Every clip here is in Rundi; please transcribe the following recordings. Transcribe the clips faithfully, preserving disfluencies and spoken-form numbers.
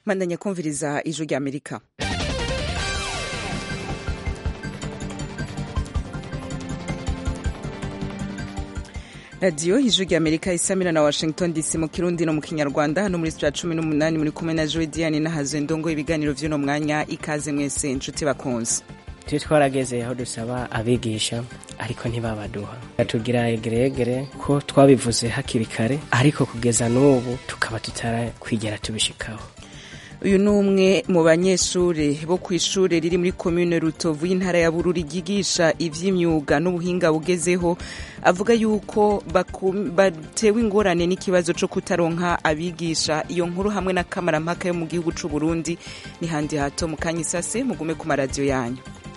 Mandanya kumviriza ijwi rya Amerika. Radio ijwi rya Amerika isamira na Washington D C mu Kirundi no mu Kinyarwanda, hano muri studio cumi n'umunani muri kumwe na Joy Diane na Hazendongo. Ibiganiro vy'uno mwanya ikaze mwese inshuti bakunze. Twe twarageze aho dusaba abigisha ariko ntibabaduha, tugira egeregere ko twabivuze hakiri kare, ariko kugeza n'ubu tukaba tutarakwigera tubishikaho. Uyu numwe mu banyeshure bo kwishure riri muri commune Rutovu y'intara ya Bururi ryigisha ivy'imyuga n'ubuhinga bugezeho, avuga yuko batewe ingorane n'ikibazo co kutaronka abigisha. Iyo nkuru hamwe na kamarampaka yo mu gihugu c'u Burundi ni handi hato mu kanyisase, mugume ku maradiyo yanyu.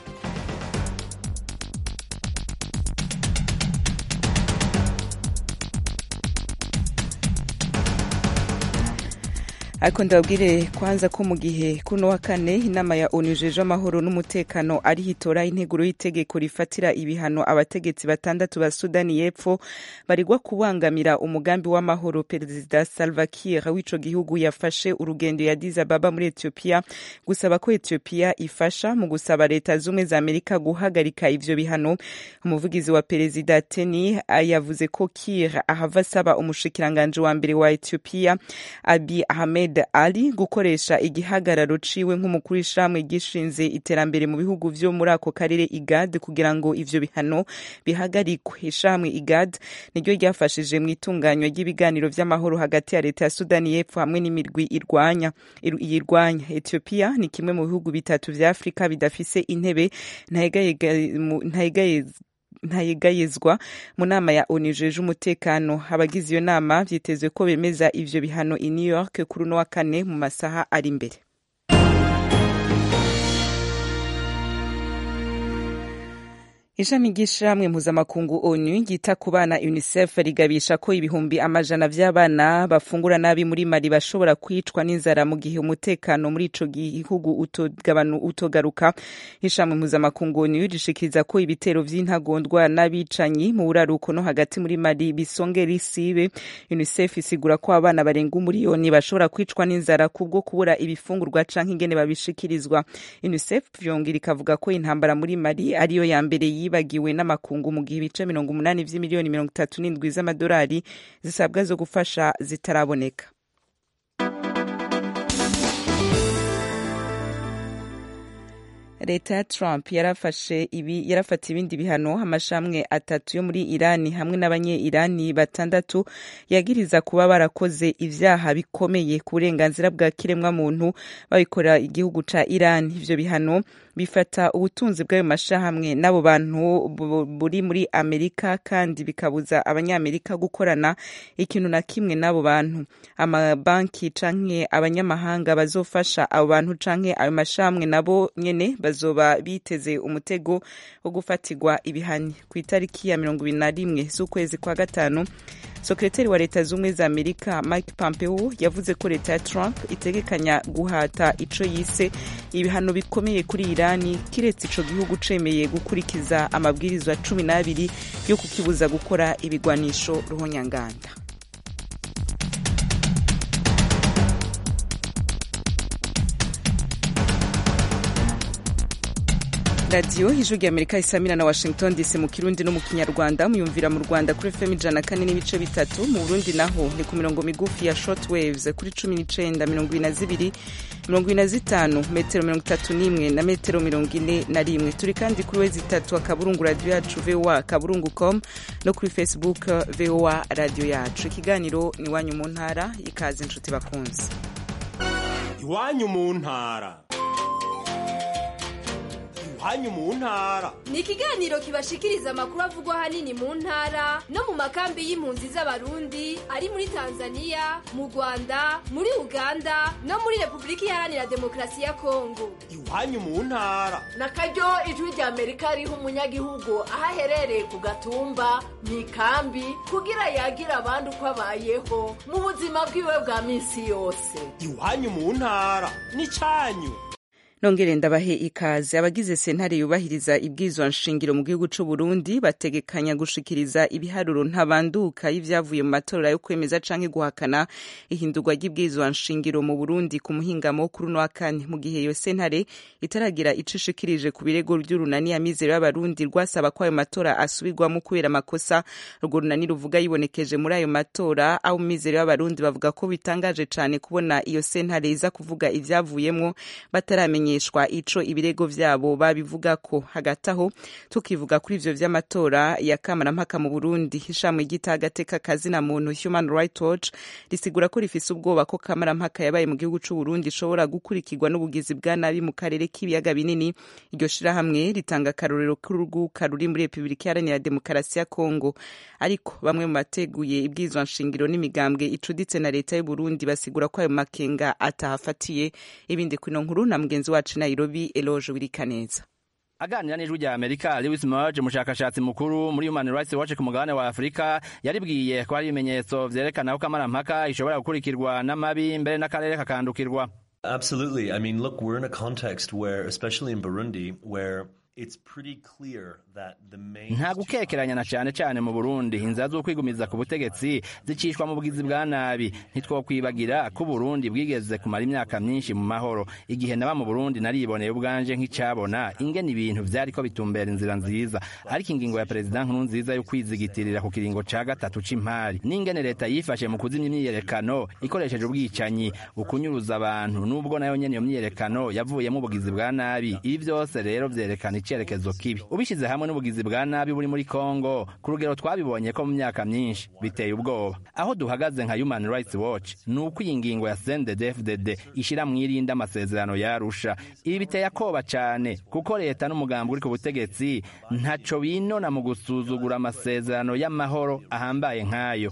Ariko ndabwire kwanza ko mu gihe kuno wa kane inama ya ONU jeje amahoro n'umutekano ari hitora integuro y'itegeko rifatira ibihano abategetsi batandatu ba Sudani y'Epfo barigwa kubangamira umugambi w'amahoro. Perezida Salva Kiir w'ico gihugu yafashe urugendo ya Addis Ababa muri Ethiopia gusaba ko Ethiopia ifasha mu gusaba leta zumwe za Amerika guhagarika ivyo bihano. Umuvugizi wa Perezida Teni yavuze ko Kiir ahava saba umushikiranganje wa mbere wa Ethiopia Abiy Ahmed Ali gukoresha igihagararo ciwe nk'umukuru w'ishamwe gishinze iterambere mu bihugu vyo muri ako karere I G A D kugira ngo ivyo bihano bihagarikwe. Ishamwe I G A D niryo ryafashije mu itunganywa ry'ibiganiro vy'amahoro hagati ya leta ya Sudani y'Epfo hamwe n'imirwi irwanya yirwanya. Ethiopia ni kimwe mu bihugu bitatu vya Afrika bidafise intebe ntayegayezwa ntayegayezwa mu nama ya ONU jeje umutekano. Abagize iyo nama vyitezwe ko bemeza ivyo bihano I New York kuri no wa kane mu masaha ari imbere. Ishami ry'ishamwe mpuzamakungu ONU ryita ku bana UNICEF rigabisha ko ibihumbi amajana vy'abana bafungura nabi muri Mali bashobora kwicwa n'inzara mu gihe umutekano muri ico gihugu utogabanu utogaruka. Ishami mpuzamakungu ONU rishikiriza ko ibitero vy'intagondwa n'abicanyi mu buraruko no hagati muri Mali bisongera isibe. UNICEF isigura ko abana barenga umuriyoni bashobora kwicwa n'inzara kubwo kubura ibifungurwa canke ingene babishikirizwa. UNICEF vyongera ikavuga ko intambara muri Mali ariyo ya mbere yibagiwe n'amakungu mu gihe ibice mirongo umunani vy'imiliyoni mirongo itatu n'indwi z'amadolari zisabwa zo gufasha zitaraboneka. Leta ya Trump yarafashe ibi yarafata ibindi bihano amashamwe atatu yo muri Irani hamwe n'abanye Irani batandatu yagiriza kuba barakoze ivyaha bikomeye ku burenganzira bwa kiremwa muntu babikora igihugu ca Irani. Ivyo bihano bifata ubutunzi bw'ayo mashahamwe n'abo bantu buri muri Amerika kandi bikabuza abanyamerika gukorana ikintu na kimwe n'abo bantu. Amabanki canke abanyamahanga bazofasha abo bantu canke ayo mashahamwe nabo nyene bazoba biteze umutego wo gufatirwa ibihano. Ku itariki ya mirongo ibiri na rimwe z'ukwezi kwa gatanu, Sekretari wa Leta z'Ubumwe za Amerika Mike Pompeo yavuze ko leta ya Trump itegekanya guhata ico yise ibihano bikomeye kuri Irani kiretse ico gihugu cemeye gukurikiza amabwirizwa cumi n'abiri yo kukibuza gukora ibigwanisho ruhonyanganda. Radio ijwi rya Amerika isamira na Washington D C mu Kirundi no mu Kinyarwanda, muyumvira mu Rwanda kuri F M ijana na kane n'ibice bitatu, mu Burundi naho ni ku mirongo migufi ya short waves kuri cumi n'icenda mirongo ine na zibiri mirongo ine na zitanu metero mirongo itatu n'imwe na metero mirongo ine na rimwe. Turi kandi kuri wezi itatu akaburungu radio yacu V O A kaburungu com no kuri Facebook V O A radio yacu. Ikiganiro ni wanyu mu ntara, ikaze inshuti bakunze. Iwanyu mu ntara. Hanyu mu ntara ni ikiganiro kibashikiriza amakuru avugwa hanini mu ntara no mu makambi y'impunzi z'abarundi ari muri Tanzania, mu Rwanda, muri Uganda no muri Republika Iharanira Demokarasi ya Kongo. Iwanyu mu ntara na karyo ijwi rya Amerika riho umunyagihugu aho aherereye ku gatumba mu ikambi kugira yagira abandi uko abayeho mu buzima bwiwe bwa minsi yose. Iwanyu mu ntara ni canyu. nongere ndabahe ikaze. Abagize sentare yubahiriza ibwizwa nshingiro mu gihugu c'u Burundi bategekanya gushikiriza ibiharuro ntabanduka y'ivyavuye mu matora yo kwemeza canke guhakana ihindurwa ry'ibwizwa nshingiro mu Burundi ku muhingamo kuri no wa kane, mu gihe iyo sentare itaragira ico ishikirije ku birego by'urunani y'amizero y'abarundi rwasaba ko ayo matora asubirwamo kubera amakosa. Urwo runani ruvuga yibonekeje muri ayo matora, aho mizero y'abarundi bavuga ko bitangaje cane kubona iyo sentare iza kuvuga ivyavuyemwo bataramenyeshwa ico ibirego vyabo babivuga ko. Hagati aho tukivuga kuri ivyo vy'amatora ya kamarampaka mu Burundi, ishamwe ry'itagateka kazina muntu Human Rights Watch risigura ko rifise ubwoba ko kamarampaka yabaye mu gihugu c'u Burundi ishobora gukurikirwa n'ubugizi bwa nabi mu karere k'ibiyaga binini. Iryo shirahamwe ritanga akarorero k'uruguka ruri muri Republika Iharanira Demokarasi ya Kongo, ariko bamwe mu bateguye ibwizwa nshingiro n'imigambwe icuditse na leta y'u Burundi basigura ko ayo makenga atahafatiye. Ibindi kwino nkuru na mugenzi wacu Nairobi Eloge Wirikaneza. Aganira n'ijwi rya Amerika, Lewis Murge, umushakashatsi mukuru muri Human Rights Watch ku mugabane wa Afrika, yaribwiye ko hari ibimenyetso vyerekana ko kamarampaka ishobora gukurikirwa n'amabi mbere n'akarere kakandukirwa. Absolutely. I mean, look, we're in a context where, especially in Burundi, where it's pretty clear that the main nta gukekeranya na cyane cyane mu Burundi inzira zo kwigumiza ku butegetsi zicishwa mu bugizi bwa nabi. Ntitwokwibagira ko Burundi bwigeze kumara imyaka myinshi mu mahoro. Igihe naba mu Burundi nariboneye ubwanje nk'icyabona ingene ibintu vyari ko bitumbera inzira nziza, ariko ingingo ya President Nkurunziza yo kwizigitirira ku kiringo ca gatatu c'impari n'ingene leta yifashe mu kuzimya imyiyerekano ikoresheje ubwicanyi ukunyuruza abantu, nubwo nayo nyene iyo myiyerekano yavuyemo ubugizi bwa nabi. Ibi vyose rero vyerekana icerekezo kibi. Ubishize hamwe n'ubugizi bwa nabi buri muri Kongo ku rugero twabibonye ko mu myaka myinshi biteye ubwoba. Aho duhagaze nka Human Rights Watch nuko iyi ngingo ya C N D D F D D ishira mwirinda amasezerano ya Arusha. Ibi biteye akoba cyane kuko leta n'umugambi uri ku butegetsi ntaco binona mu gusuzugura amasezerano y'amahoro ahambaye nkayo.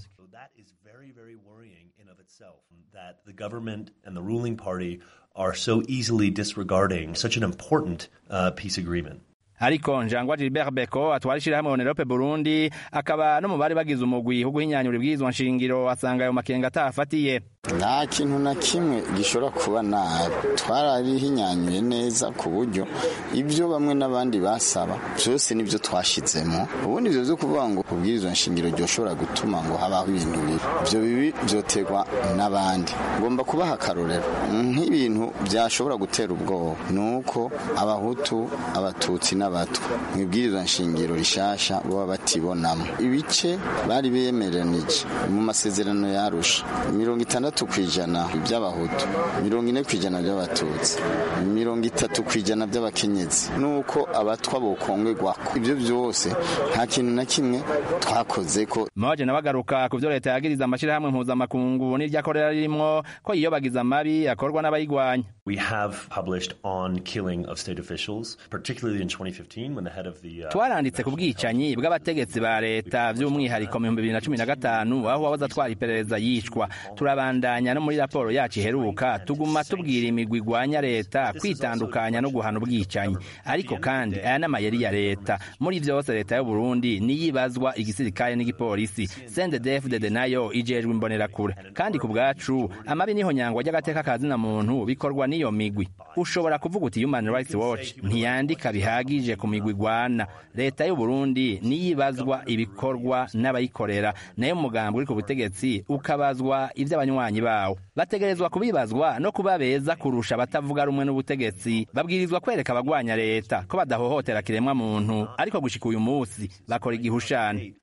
That the government and the ruling party are so easily disregarding such an important uh, peace agreement. Ariko Njangwa Gilbert Beko atwara ishirahamwe Onerope Burundi akaba no mu bari bagize umugwi wo guhinyanyura ibwizwa nshingiro asanga ayo makenga atafatiye. Nta kintu na kimwe gishobora kuba nabi, twarabihinyanyuye neza ku buryo ibyo bamwe n'abandi basaba byose nibyo twashizemo. Ubundi ivyo byo kuvuga ngo ubwizwa nshingiro ryoshobora gutuma ngo habaho ibintu bibi, ibyo bibi byotegwa n'abandi. Ngomba kubaha akarorero nk'ibintu byashobora gutera ubwoba nuko abahutu, abatutsi n'abatwa mwibwirizwa nshingiro rishasha baba batibonamo. Ibice bari bemeranije mu masezerano ya Arusha mirongo itandatu kwijana by'abahutu, mirongo ine kwijana by'abatutsi, mirongo itatu kwijana by'abakenyezi, nuko abatwa bokongegwa. Ibyo byose nta kintu na kimwe twakoze ko. Maje nabagaruka ku byo leta yagiriza amashirahamwe mpuzamakungu n'iryakorera ririmo ko iyo bagize amabi akorwa n'abayigwanya. We have published on killing of state officials, particularly in twenty fifteen when the head of the uh, twaranditse ku bwicanyi bw'abategetsi ba leta by'umwihariko mu bibiri na cumi na gatanu aho wabaza twara iperereza yicwa. Turabandanya no muri raporo yacu iheruka tuguma tubwira imigwi igwanya leta kwitandukanya no guhana ubwicanyi, ariko kandi aya n'amayeri ya leta. Muri vyose leta y'u Burundi niyibazwa igisirikare n'igipolisi, C N D D F D D nayo ijejwe imbonera kure. Kandi ku bwacu amabi niho nyangwa ry'agateka kazina muntu bikorwa niyo migwi. Ushobora kuvuga uti Human Rights Watch ntiyandika bihagije ku migwi igwana. Leta y'u Burundi niyibazwa ibikorwa n'abayikorera, nayo mugambi uri ku butegetsi ukabazwa ivy'abanywanyi bawo. Bategerezwa kubibazwa no kubabeza kurusha batavuga rumwe n'ubutegetsi. Babwirizwa kwereka abagwanya leta ko badahohotera kiremwa muntu, ariko gushika uyu munsi bakora igihushane.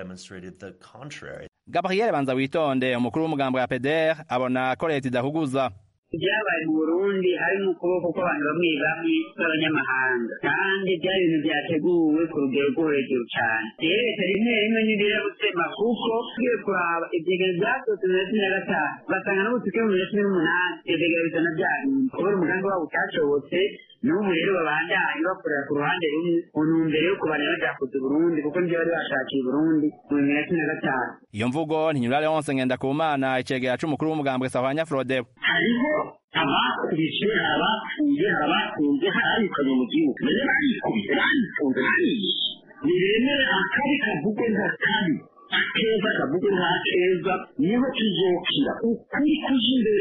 Gabriel Banza Witonde, umukuru w'umugambi wa P D R, abona ko leta idahuguza. Byabaye mu Burundi harimo ukuboko kw'abantu bamwe bamwe b'abanyamahanga, kandi byari ibintu byateguwe ku rugero rwo hejuru cyane. Rero leta rimwe rimwe ntibira gusema kuko tugiye kuraba ivyegera vyasohotse mu cumi na gatanu basanga n'ubutuke mu cumi n'umunani ivyegera bizana vyarindi kubera umugambi wabo utashobotse. N'ubu rero babandanye bakorera ku ruhande rumwe mu ntumbero yo kubanira byakoze Burundi kuko nivyo bari bashakiye Burundi mu bibiri na cumi na gatanu. Iyo mvugo ntinyura Leonce Ngendakumana icegera c'umukuru w'umugambwe Sahwanya Frode. Hariho abakubishe, abapfuye, abatunze, harabikanye mu gihugu. Mbere barikubise, barifunze, bariyishe. Niremere akabi kavugwe nk'akabi, akeza kavugwe nk'akeza, niho tuzokira. Ukuri kuja imbere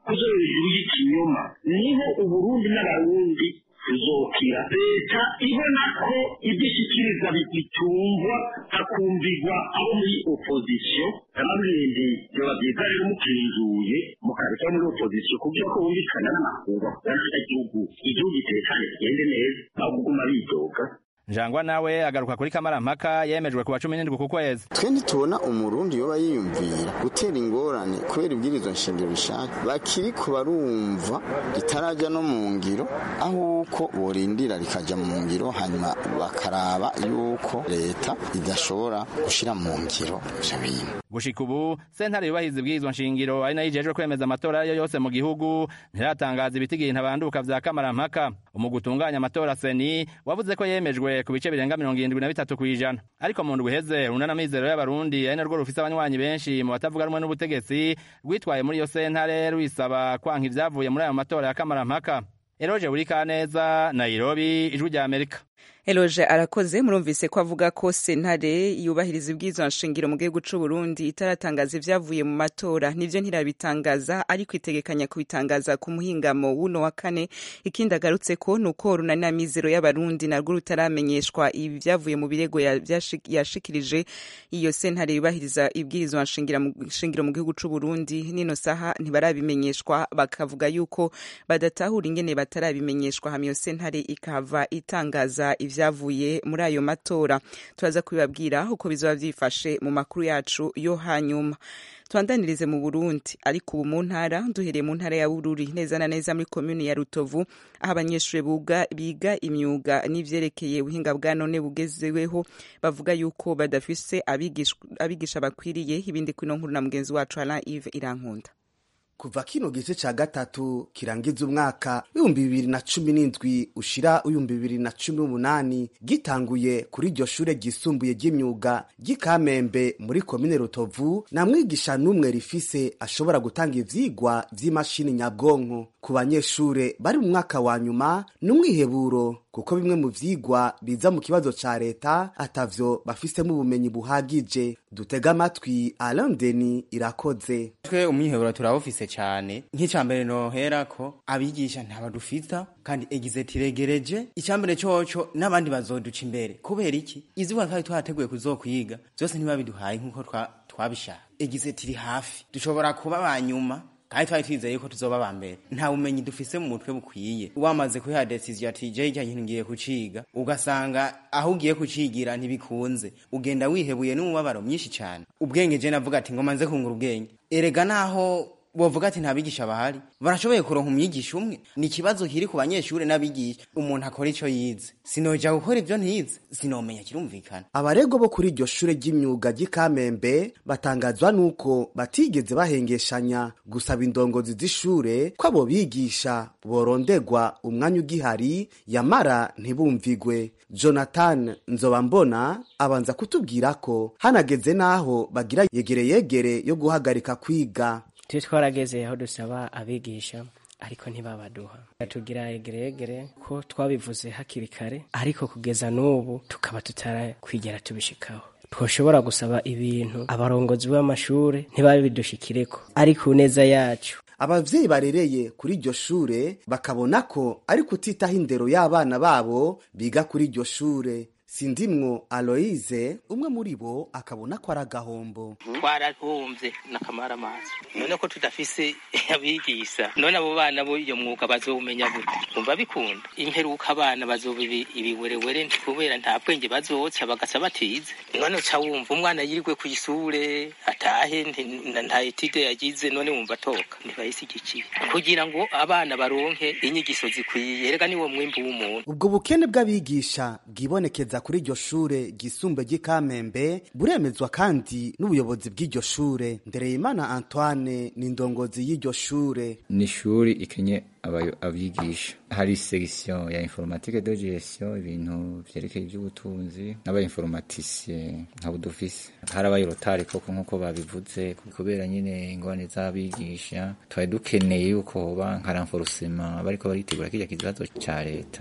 kuzo hejuru y'ikinyoma niho uburundi n'abarundi tuzokira. Leta ibona ko ibyishikiriza bitumvwa hakumvigwa abo muri opposition n'amabindi byoba byiza rero mukinzuye mukareka muri opposition kugira ko bumvikana n'amakungu y'agihugu igihugu gitekanye kigende neza aho kuguma bidoga. Njangwa nawe agaruka kuri kamarampaka yemejwe kuwa cumi n'indwi ku kwezi. Twe ntitubona umurundi yoba yiyumvira gutera ingorane kubera ibwirizwa nshingiro bishaka bakiri ku barumva ritarajya no mu ngiro, aho uko borindira rikajya mu ngiro hanyuma bakaraba yuko leta idashobora gushira mu ngiro ivyo bintu. Gushika ubu sentare yubahiza ibwirizwa nshingiro ari nayo ijejwe kwemeza amatora yo yose mu gihugu ntiratangaza ibitigiye ntabanduka vya kamarampaka. Umugutunganya amatora seni wavuze ko yemejwe ku bice birenga mirongo irindwi na bitatu kw'ijana, ariko mu ndwi iheze urunana mizero y'abarundi ari narwo rufise abanywanyi benshi mu batavuga rumwe n'ubutegetsi rwitwaye muri iyo sentare rwisaba kwanka ivyavuye muri ayo matora ya kamarampaka. Eloge Burikaneza, Nairobi, Ijwi rya Amerika. Eloge arakoze. Murumvise ko avuga ko sentare yubahiriza ubwirizwa nshingiro mu gihugu c'u Burundi itaratangaza ivyavuye mu matora, nivyo ntirabitangaza ariko itegekanya kubitangaza ku muhingamo wuno wa kane. Ikindi agarutse ko nuko runana mizero y'abarundi narwo rutaramenyeshwa ivyavuye mu birego yashikirije iyo sentare yubahiriza ibwirizwa nshingiro mu gihugu c'u Burundi. Nino saha ntibarabimenyeshwa, bakavuga yuko badatahura ingene batarabimenyeshwa hamwe iyo sentare ikava itangaza ivyavuye muri ayo matora. Turaza kubibabwira uko bizoba vyifashe mu makuru yacu yo hanyuma. Twandanirize mu Burundi ariko ubu mu ntara, duhereye mu ntara ya Bururi neza na neza muri commune ya Rutovu, aho abanyeshuri biga imyuga n'ivyerekeye ubuhinga bwa none bugezeweho bavuga yuko badafise abigisha bakwiriye. Ibindi kwino nkuru na mugenzi wacu Alain Yves Irankunda. Kuva kino gice ca gatatu kirangiza umwaka w'ibihumbi bibiri na cumi n'indwi ushira w'ibihumbi bibiri na cumi n'umunani gitanguye kuri iryo shure ryisumbuye ry'imyuga ry'Ikamembe muri komine Rutovu, na mwigisha n'umwe rifise ashobora gutanga ivyigwa vy'imashini nyabwonko ku banyeshure bari mu mwaka wa nyuma. N'umwiheburo kuko bimwe mu vyigwa biza mu kibazo ca leta atavyo bafisemo ubumenyi buhagije. Dutega amatwi Alain Denis Irakoze. Twe umwiheburo turawufise cyane. Nk'icambere nohera ko abigisha ntabadufita kandi egize tiregereje. Icambere coco n'abandi bazoduca imbere. Kubera iki? Izuba twari twateguye kuzokwiga byose ntibabiduhaye nkuko twabishaka. Egize tiri hafi. Dushobora kuba banyuma kandi twari twizeye ko tuzoba bambere. Nta bumenyi dufise mu mutwe bukwiye. Wamaze kuha decision ati je cyane ngiye kuciga, ugasanga aho ugiye kucigira ntibikunze, ugenda wihebuye n'umubabaro myinshi cyane. Ubwenge je navuga ati ngo manze kungura ubwenge. Erega naho bovuga ati ntabigisha bahari, barashoboye kuronka umwigisha umwe. Ni kibazo kiri ku banyeshure n'abigisha. Umuntu akora ico yize, sinoja gukora ivyo ntize, sinomenya kirumvikana. Abarego bo kuri iryo shure ry'imyuga ry'Ikamembe batangazwa nuko batigeze bahengeshanya gusaba indongozi z'ishure ko abo bigisha borondegwa umwanya ugihari, yamara ntibumvigwe. Jonathan Nzobambona abanza kutubwira ko hanageze naho bagira yegere yegere yo guhagarika kwiga. Twe twarageze aho dusaba abigisha ariko ntibabaduha. Tugira egeregere ko twabivuze hakiri kare ariko kugeza n'ubu tukaba tutara kwigera tubishikaho. Twoshobora gusaba ibintu abarongozi b'amashure ntibabidushikireko, ariko neza yacu abavyeyi barereye kuri iryo shure bakabona ko ari kutitaho indero y'abana babo biga kuri iryo shure. Sindimwo Aloise umwe muri bo akabona ko aragahombo. Twarahomvye nakamara amazi, none ko tudafise abigisha, none abo bana bo iyo mwuga bazomenya gute? Umva bikunda imperuka abana bazobibi ibiwerewere kubera nta bwenge bazoca bagasa batize. None uca wumva umwana yirirwe ku ishure atahe nta etide yagize, none wumva toka ntibayisigikiye kugira ngo abana baronke inyigisho zikwiye. Erega niwo mwimbu w'umuntu. Ubwo bukene bw'abigisha bwibonekeza kuri iryo shure gisumbe ry'Ikamembe buremezwa kandi n'ubuyobozi bw'iryo shure. Ndereyimana Antoine ni ndongozi y'iryo shure. Ni shuri ikenye abigisha, hari section ya informatique de gestion, ibintu vyerekeye iby'ubutunzi n'aba informaticien ntabwo dufise. Hari abayirotari koko nkuko babivuze kubera nyine ingwane z'abigisha. Twari dukeneye yuko hoba nka renforcement bariko baritegura kijya kibazo ca leta.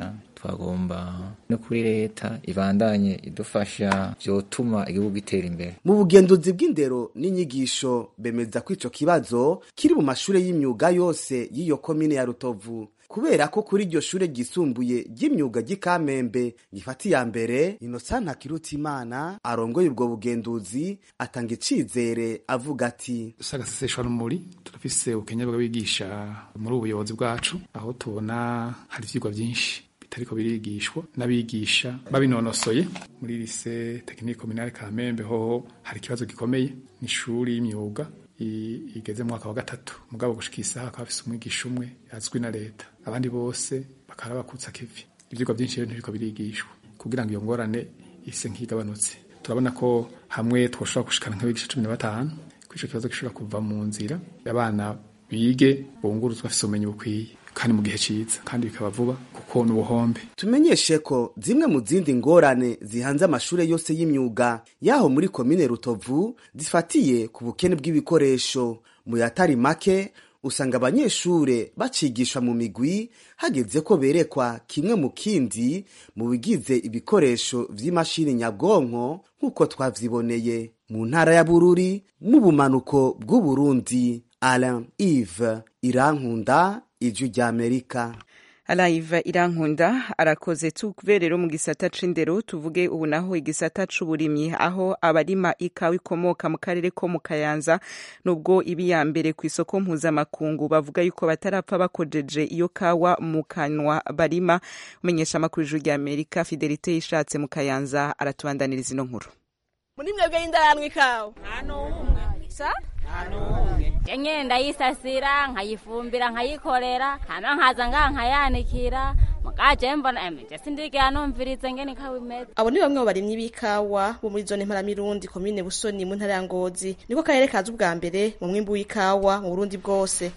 twagomba no kuri leta ibandanye idufasha vyotuma igihugu gitera imbere. Mu bugenduzi bw'indero n'inyigisho bemeza ko ico kibazo kiri mu mashure y'imyuga yose y'iyo komine ya Rutovu, kubera ko kuri iryo shure ryisumbuye ry'imyuga ry'ikamembe gifata iya mbere. Innocent Ntakirutimana arongoye ubwo bugenduzi atanga icizere avuga ati sagaseseshwa n'umuri turafise ubukenya bw'abigisha muri ubuyobozi bwacu, aho tubona hari ivyigwa vyinshi bitariko birigishwa n'abigisha babinonosoye. Muri lycée technique communale Kamembe ho hari ikibazo gikomeye, n'ishuri y'imyuga igeze mu mwaka wa gatatu, mugabo gushika isaha akaba afise umwigisha umwe yazwi na leta, abandi bose bakaba bakutsa kivi. Ivyigwa vyinshi rero ntibiriko birigishwa kugira ngo iyo ngorane ise nk'igabanutse. Turabona ko hamwe twoshobora gushikana nk'abigisha cumi na batanu kw'ico kibazo gishobora kuva mu nzira, abana bige bunguruzwa bafise ubumenyi bukwiye kandi mu gihe ciza kandi bikaba vuba kuko n'ubuhombe. Tumenyeshe ko zimwe mu zindi ngorane zihanze amashure yose y'imyuga yaho muri komine Rutovu zifatiye ku bukene bw'ibikoresho. Mu yatari make usanga abanyeshure bacigishwa mu migwi hageze ko berekwa kimwe mu kindi mu bigize ibikoresho vy'imashini nyabwonko nk'uko twavyiboneye mu ntara ya Bururi mu bumanuko bw'u Burundi. Alain Yves Irankunda, Ijwi ry'Amerika. Alive Irankunda arakoze. Tuve rero mu gisata c'indero tuvuge ubu naho igisata c'uburimyi, aho abarima ikawa ikomoka mu karere ko mu Kayanza nubwo ibi ya mbere ku isoko mpuzamakungu bavuga yuko batarapfa bakojeje iyo kawa mu kanwa barima. Umenyesha amakuru y'Ijwi ry'Amerika Fidelite Yishatse mu Kayanza aratubandaniriza ino nkuru. Muri mwebwe y'indaranwa ikawa hano sa Enye ndayisasira nkayifumbira nkayikorera hama nkaza nga nkayanikira mugaje mbona emeje sindigira numvirize ngene ikawa imeze. Abo ni bamwe barimye b'ikawa bo muri zone Mparamirundi komine Busoni mu ntara ya Ngozi, niko karere kaza ubwa mbere mu mwimbu w'ikawa mu Burundi bwose.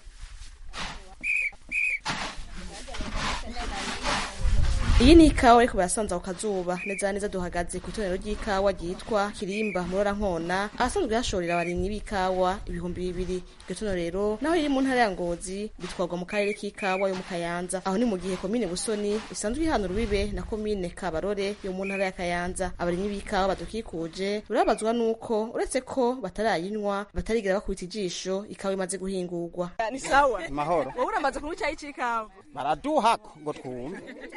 Iyi ni ikawa ariko barasanza ku kazuba neza neza duhagaze ku itonero ry'ikawa ryitwa Kirimba Murora Nkona, ahasanzwe hashorera abarimyi b'ikawa ibihumbi bibiri. Iryo tono rero naho iri mu ntara ya Ngozi bitwarwa mu karere k'ikawa yo mu Kayanza, aho ni mu gihe komine Busoni isanzwe ihana urubibe na komine Kabarore yo mu ntara ya Kayanza. Abarimyi b'ikawa badukikuje urabazwa nuko uretse ko batarayinywa batarigira bakubita ijisho ikawa imaze guhingurwa. Ni sawa mahoro wowe uramaze kunywa icyayi c'ikawa baraduhako ngo twumve.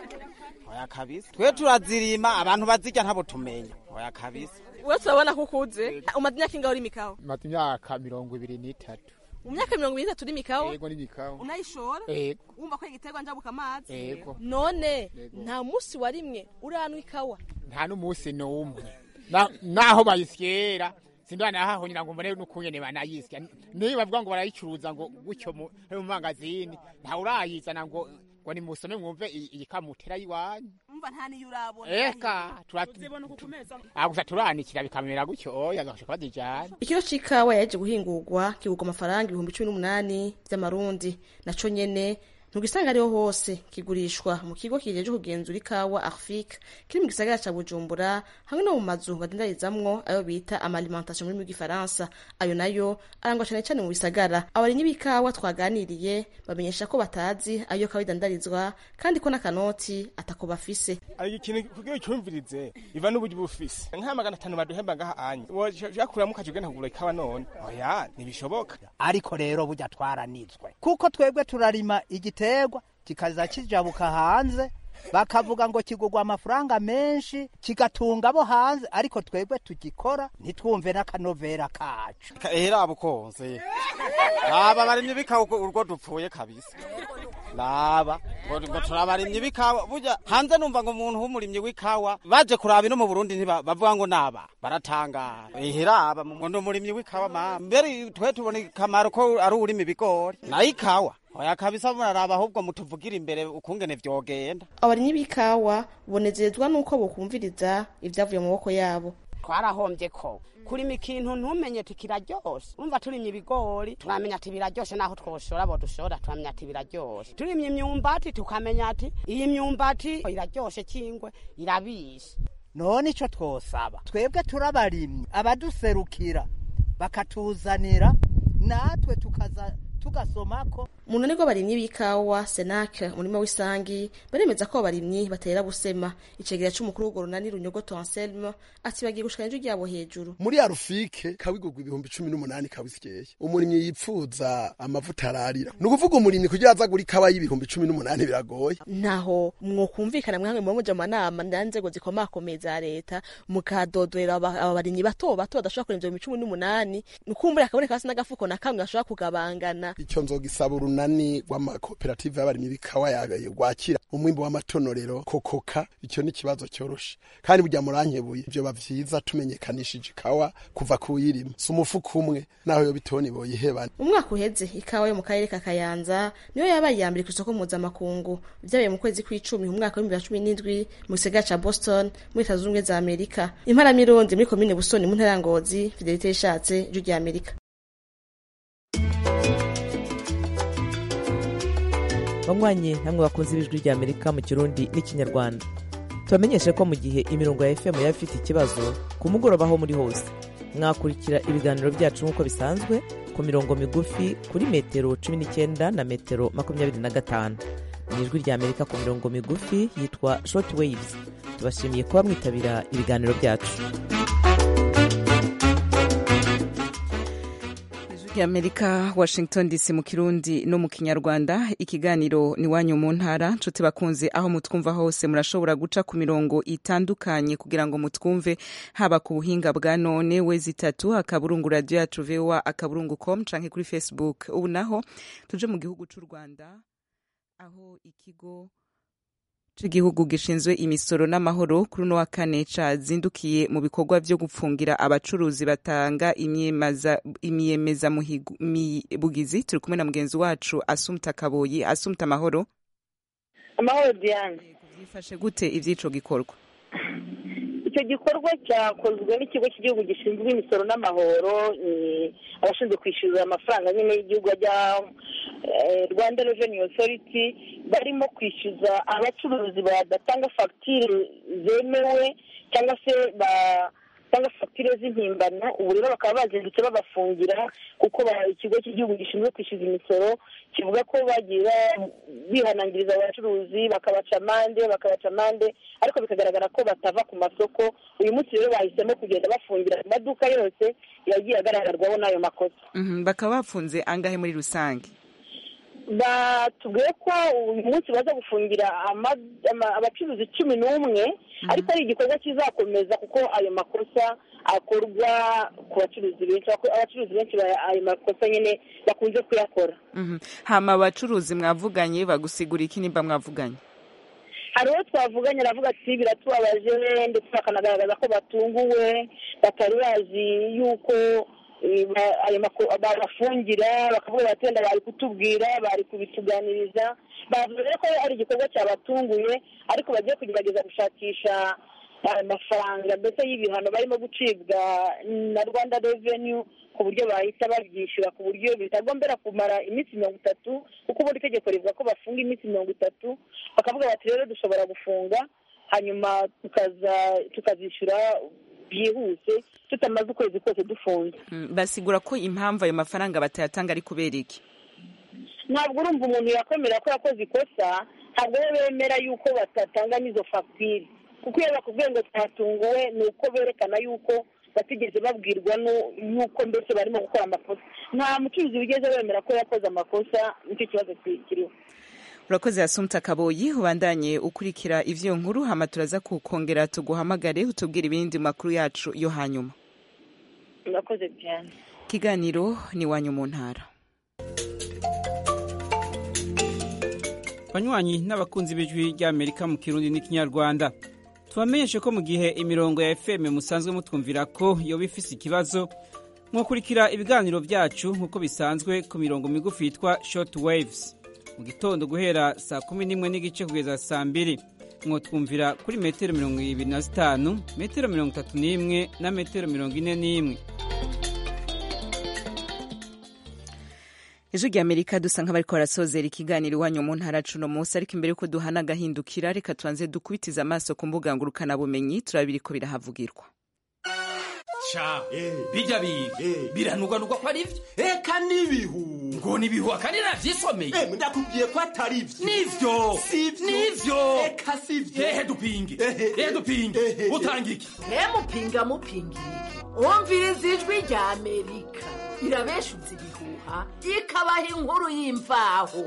Oya kabisa twe turazirima abantu bazirya ntabo tumenya. Oya kabisa wewe turabona ko ukuze. Umaze imyaka ingaho uri mikawa? Maze imyaka mirongo ibiri n'itatu. Mu myaka mirongo ibiri n'itatu uri mikawa? Yego ni mikawa. Unayishora? Yego. Wumva ko igiterwa njabuka amazi? Yego. None nta musi warimwe uranwa ikawa? Nta n'umusi n'umwe. Naho bayisyera sindwana aho nyina ngo mbone n'ukungene banayisya. Niyo bavuga ngo barayicuruza ngo gucyo mu magazine nta urayizana ngo ngo ni musome mwumve iyikamutera yiwanyu. Umva nta niyo urabona. Eka turazibona kukumeza. Agusa turanikira bikamera gutyo oya gashaka badijana. Ikiro c'ikawa yaje guhingurwa kigurwa amafaranga ibihumbi cumi n'umunani vy'amarundi. Naco nyene ntugisanga ariho hose kigurishwa mu kigo kijeje kugenzura ikawa Arfik kiri mu gisagara ca Bujumbura, hamwe no mu mazu badendarizamwo ayo bita amalimentation muri mu Gifaransa. Ayo nayo arangwa cyane cyane mu bisagara. Abarinyi b'ikawa twaganiriye bamenyesha ko batazi ayo kawa idandarizwa kandi ko n'akanoti atako bafise. Ari ikintu kugira cyumvirize iva n'uburyo bufise nka magana atanu baduhemba ngaha anye yakura mu kajugena kugura ikawa none oya nibishoboka. Ariko rero burya twaranizwe kuko twebwe turarima igite tegwa kikaza kijabuka hanze bakavuga ngo kigugwa amafaranga menshi kigatunga abo hanze, ariko twebwe tugikora ntitwumve n'akanovera kacu. Ehera bukonze aba barimye bikawa urwo dupfuye kabisa. Laba ngo turabarimye bikawa burya hanze numva ngo umuntu w'umurimye w'ikawa baje kuraba ino mu Burundi ntibavuga ngo naba baratangara. Ehera aba mu ndo murimye w'ikawa ma mbere twe tubona kamaro ko ari urimi ibigori na ikawa. Oya kabisa muraraba ahubwo mutuvugira imbere ukungene vyogenda. Abarinyi b'ikawa bonezezwa nuko bokumviriza ivyavuye mu maboko yabo. Twarahombye ko kurima ikintu ntumenye tikiraryoshe. Umva turimye ibigori turamenya ati biraryoshe, naho twoshora bo dushora turamenya ati biraryoshe. Turimye imyumbati tukamenya ati iyi myumbati iraryoshe kingwe irabishe. None ico twosaba twebwe turabarimye abaduserukira bakatuzanira natwe tukaza tugasomako. Umuntu niko barimyi b'ikawa Senac umurima w'isangi baremeza ko abarimyi batera busema icegera c'umukuru w'ugorona ni Runyogoto Anselme ati bagiye gushikana ijwi ryabo hejuru. Muri arufike kawigurwa ibihumbi cumi n'umunani kawisyeye umurimyi yipfuza amavuta ararira nukuvuga umurimyi kugira azagura ikawa y'ibihumbi cumi n'umunani biragoye. Naho mwokumvikana mwange mu muja manama ndanzego zikomakomeye za leta mukadodorera abarimyi bato bato badashobora kurenza ibihumbi cumi n'umunani nukumbura akaboneka hasi n'agafuko na kamwe ashobora kugabangana. Icyo nzogisaba urunani rw'amakoperative y'abarimyi b'ikawa yagaye gwakira umwimbo w'amatonorero kokoka icyo ni kibazo cyoroshe kandi burya murankebuye ibyo bavyiza tumenyekanishije ikawa kuva kuyirima sumufuko umwe naho yo bitoni boyihebana. Umwaka uheze ikawa yo mu karere ka Kayanza niyo yabaye yambere ku isoko mpuzamakungu byabaye mu kwezi kw'icumi mu mwaka wa bibiri na cumi n'indwi mu gisagara ca Boston muri Leta Zunze Ubumwe za Amerika. Impara Mirundi muri komine Busoni mu ntara Ngozi, Fidelite Ishatse, Ijwi rya Amerika. Banywanyi namwe bakunze ibijwi rya Amerika mu Kirundi n'ikinyarwanda. Tubamenyeshe ko mu gihe imirongo ya F M yafite ikibazo ku mugoroba aho muri hose mwakurikira ibiganiro byacu nk'uko bisanzwe ku mirongo migufi kuri metero cumi n'icyenda na metero makumyabiri na gatanu. Ijwi rya Amerika ku mirongo migufi yitwa short waves. Tubashimiye kuba mwitabira ibiganiro byacu. Amerika Washington D C mu Kirundi no mu Kinyarwanda. Ikiganiro ni wanyu mu ntara. Nshuti bakunze aho mutwumva hose murashobora guca ku mirongo itandukanye kugira ngo mutwumve haba ku buhinga bwa none wezi itatu akaburungu radio yacu V O A akaburungu com canke kuri Facebook. Ubu naho tuje mu gihugu c'u Rwanda aho ikigo c'igihugu gishinzwe imisoro n'amahoro kuri no wa kane cazindukiye mu bikorwa vyo gupfungira abacuruzi batanga imyemeza imyemeza bugizi. Turi kumwe na mugenzi wacu Asumta Kaboyi. Asumta, amahoro. Amahoro Diane. Byifashe gute ivyico gikorwa? Icyo gikorwa cyakozwe n'ikigo cy'igihugu gishinzwe imisoro n'amahoro, abashinzwe kwishyura amafaranga nyine y'igihugu ajya Rwanda Revenue Authority, barimo kwishyuza abacuruzi badatanga fagitire zemewe cyangwa se batanga fagitire z'impimbano. Ubu rero bakaba bazindutse babafungira kuko ikigo cy'igihugu gishinzwe kwishyuza imisoro kivuga ko bagiye bihanangiriza abacuruzi bakabaca amande bakabaca amande ariko bikagaragara ko batava ku masoko. Uyu munsi rero bahisemo kugenda bafungira amaduka yose yagiye agaragarwaho n'ayo makosa. Mm-hmm. Bakaba bafunze angahe muri rusange? Batubwiye ko uyu munsi baza gufungira abacuruzi cumi n'umwe ariko ari igikorwa kizakomeza kuko ayo makosa akorwa ku bacuruzi benshi. Abacuruzi benshi ayo makosa nyine bakunze kuyakora. Hama abacuruzi mwavuganye bagusigura iki nimba mwavuganye? Hari uwo twavuganye aravuga ati biratubabaje ndetse bakanagaragaza ko batunguwe batari bazi yuko ayo babafungira, bakavuga bati wenda bari kutubwira bari kubituganiriza. Bavuze ko ari igikorwa cyabatunguye ariko bagiye kugerageza gushakisha amafaranga mbese y'ibihano barimo gucibwa na Rwanda Revenue ku buryo bahita babyishyura ku buryo bitagombera kumara iminsi mirongo itatu kuko ubundi itegeko rivuga ko bafunga iminsi mirongo itatu. Bakavuga bati rero dushobora gufunga hanyuma tukaza tukazishyura byihuse tutamaze ukwezi kose dufunze. Basigura ko impamvu ayo mafaranga batayatanga ari kubera iki? Ntabwo urumva umuntu yakwemera ko yakoze ikosa, ntabwo bemera yuko batatanga n'izo fagitire kuko iyo bakubwiye ngo twatunguwe ni uko berekana yuko batigeze babwirwa yuko mbese barimo gukora amakosa. Nta mucuruzi wigeze bemera ko yakoze amakosa, nicyo kibazo kiriho. Urakoze Asumta Kaboyi. Ubandanye ukurikira ivyo nkuru hama turaza kukongera tuguhamagare utubwira ibindi makuru yacu yo hanyuma. Urakoze cyane. Kiganiro ni wanyu mu ntara. Banywanyi n'abakunzi b'ijwi rya Amerika mu Kirundi n'ikinyarwanda, tubamenyeshe ko mu gihe imirongo ya F M musanzwe mutwumvira ko yoba ifise ikibazo, mwakurikira ibiganiro byacu nk'uko bisanzwe ku mirongo migufi yitwa short waves. Mu gitondo guhera saa kumi n'imwe n'igice kugeza saa mbiri mwotwumvira kuri metero mirongo ibiri na zitanu, metero mirongo itatu n'imwe na metero mirongo ine n'imwe. Ijwi rya Amerika dusa nk'abariko barasozera ikiganiro iwanyu mu ntara cuno munsi, ariko imbere yuko duhana agahindukira reka tubanze dukubitiza amaso ku mbuga ngurukana bumenyi turabira ko birahavugirwa. sha bijya biga biranugwanugwa ko ari byo eka nibihu ngo nibihu akandi navyisomeye eh ndakubwiye ko atari byo nivyo nivyo eka sivyo ehe dupinge ehe dupinge utangike he mupinga mupingirike umviriza ijwi rya Amerika irabeshutse ibihuha ikabaha inkuru y'imvaho.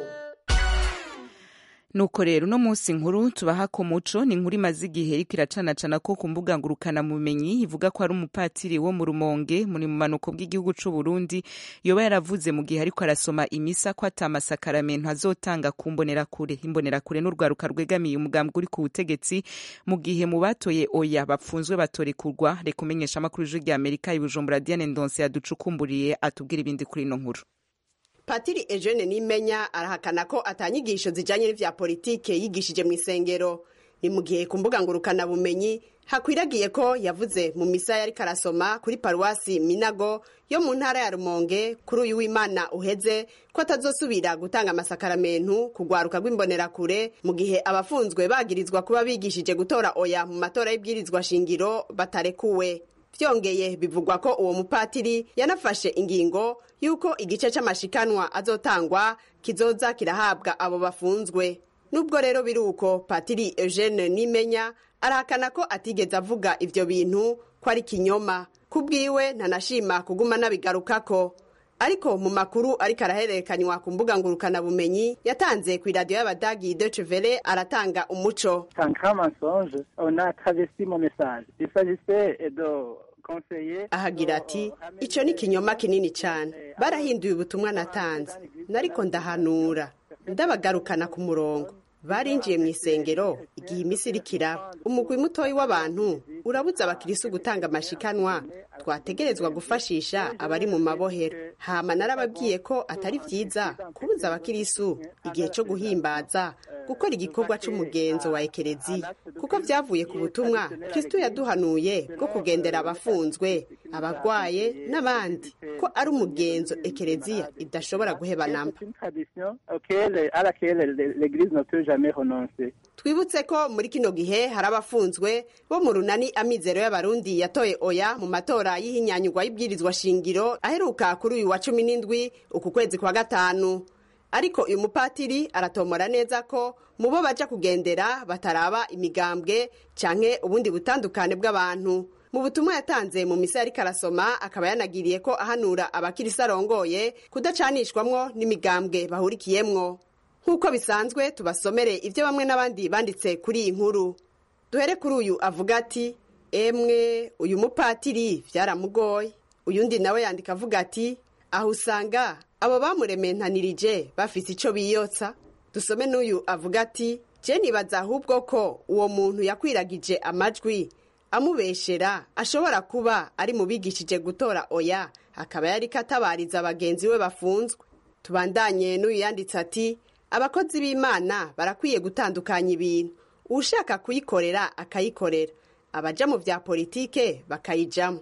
Nuko rero no munsi nkuru tubaha ko muco ni inkuru imaze igihe iriko iracanacana ko ku mbuga ngurukana bumenyi ivuga ko ari umupatiri wo mu Rumonge muri mu manuko bw'igihugu c'u Burundi yoba yaravuze mu gihe ariko arasoma imisa ko atamasakaramentu azotanga ku mbonerakure imbonerakure n'urwaruka rwegamiye umugambwe uri ku butegetsi mu gihe mu batoye oya bapfunzwe batorekurwa. Reka umenyesha amakuru y'ijwi rya Amerika i Bujumbura Diane Ndonse yaducukumburiye atubwira ibindi kuri ino nkuru. Patiri Eugene Nimenya arahakana ko atanyigisho zijanye n'ivya politike yigishije mu isengero. Ni mu gihe ku mbuga ngurukana bumenyi hakwiragiye ko yavuze mu misa yari karasoma kuri paruwasi Minago yo mu ntara ya Rumonge kuri uyu w'Imana uheze ko atazosubira gutanga amasakaramentu kugwaruka rw'imbonerakure mu gihe abafunzwe bagirizwa kuba bigishije gutora oya mu matora y'ibwirizwa shingiro batarekuwe. Vyongeye bivugwa ko uwo mupatiri yanafashe ingingo yuko igice c'amashikanwa azotangwa kizoza kirahabwa abo bafunzwe. Nubwo rero biruko Patiri Eugene Nimenya arahakana ko atigeze avuga ivyo bintu ko ari kinyoma. Kubwiwe ntanashima kuguma nabigarukako. Ariko mu makuru ariko arahererekanywa ku mbuga ngurukana bumenyi yatanze ku radio y'abadagi Deutsche Welle aratanga umuco. Un grand mensonge, on a travesti mon message. Il s'agissait de ahagira ati ico ni kinyoma kinini cyane barahinduye ubutumwa natanze nariko ndahanura ndabagarukana ku murongo barinjiye mu isengero igihe imisi irikira umugwi mutoyi w'abantu urabuza abakirisu gutanga amashikanwa twategerezwa gufashisha abari mu mabohero. Hama narababwiye ko atari vyiza kubuza abakirisu igihe cyo guhimbaza gukora igikorwa c'umugenzo wa ekerezi kuko vyavuye ku butumwa Kristo yaduhanuye bwo kugendera abafunzwe abagwaye n'abandi ko ari umugenzo ekereziya idashobora guheba namba. Twibutse ko muri kino gihe hari abafunzwe bo mu runani amizero y'abarundi yatoye oya mu matora y'ihinyanyurwa y'ibwirizwa shingiro aheruka kuri uyu wa cumi n'indwi uku kwezi kwa gatanu. Ariko uyu mupatiri aratomora neza ko mubo baja kugendera bataraba imigambwe canke ubundi butandukane bw'abantu. Mu butumwa yatanze mu misa yari karasoma akaba yanagiriye ko ahanura abakirisa arongoye kudacanishwamwo n'imigambwe bahurikiyemwo. Nkuko bisanzwe tubasomere ivyo bamwe n'abandi banditse kuri iyi nkuru. Duhere kuri uyu avuga ati emwe uyu mupatiri vyaramugoye. Uyundi nawe yandika avuga ati aho usanga abo bamurementanirije bafise ico biyotsa. Dusome n'uyu avuga ati je nibaza ahubwo ko uwo muntu yakwiragije amajwi amubeshera ashobora kuba ari mu bigishije gutora oya akaba yari katabariza abagenzi we bafunzwe. Tubandanye n'uyu yanditse ati abakozi b'Imana barakwiye gutandukanya ibintu. Ushaka kuyikorera akayikorera, abaja mu vya politike bakayijamo.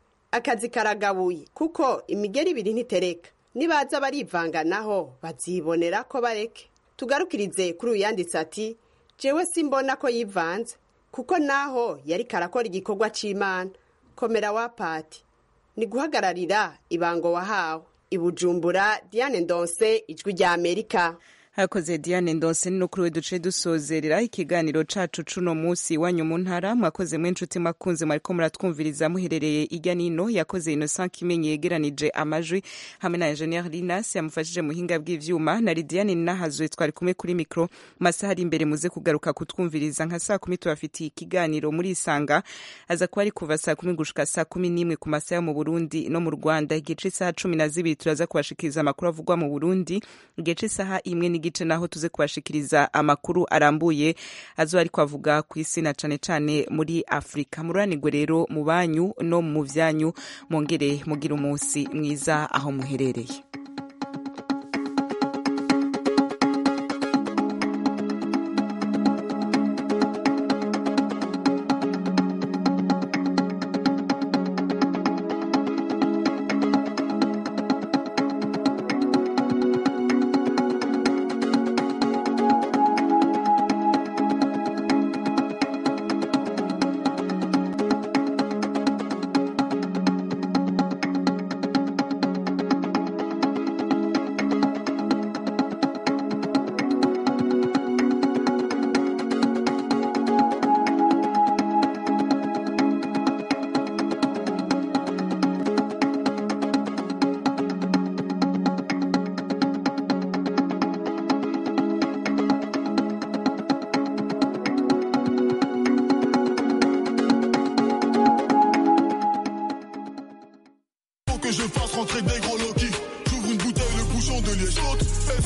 Akazi karagabuye kuko imigeri ibiri ntitereka. Nibaza barivanganaho bazibonera ko bareke. Tugarukirize kuri uyanditse ati jewe simbona ko yivanze kuko naho yari karakora igikorwa c'Imana. Komera wa pati ni guhagararira ibango wahawe. Ibujumbura Diane Ndonse ijwi rya Amerika. Hakoze Diane Ndonse no kuri we duce dusozerera ikiganiro cacu cuno musi wanyu mu ntara. Mwakoze mwe nshuti makunze mariko muratwumviriza muherereye irya nino. Yakoze Innocent Kimenyi yegeranije amajwi hamwe na Engineer Linas yamufashije muhinga bw'ivyuma na Diane Nahazwe twari kumwe kuri micro. Masaha ari imbere muze kugaruka kutwumviriza nka saa kumi tubafitiye ikiganiro muri Isanga aza kuba ari kuva saa kumi gushika saa kumi n'imwe ku masaha mu Burundi no mu Rwanda. Igice saa cumi na zibiri turaza kubashikiriza amakuru avugwa mu Burundi. Igice saha imwe ni gice naho tuze kubashikiriza amakuru arambuye azo ari kwavuga ku isi na cane cane muri Afrika. Muranirwe rero mu banyu no mu vyanyu, mongere mugira umunsi mwiza aho muherereye.